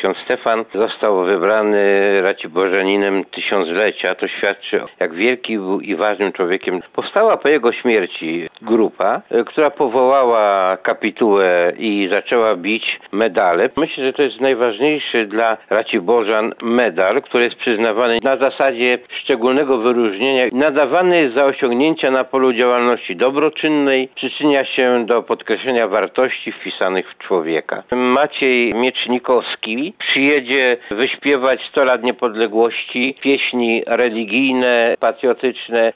ksiądz Stefan został wybrany Raciborjaninem tysiąclecia. To świadczy, jak wielki był i ważnym człowiekiem. Powstała po jego śmierci grupa, która powołała kapitułę i zaczęła bić medale. Myślę, że to jest najważniejszy dla Raciborzan medal, który jest przyznawany na zasadzie szczególnego wyróżnienia. Nadawany jest za osiągnięcia na polu działalności dobroczynnej, przyczynia się do podkreślenia wartości wpisanych w człowieka. Maciej Miecznikowski przyjedzie wyśpiewać 100 lat niepodległości, pieśni religijne, patriotyczne.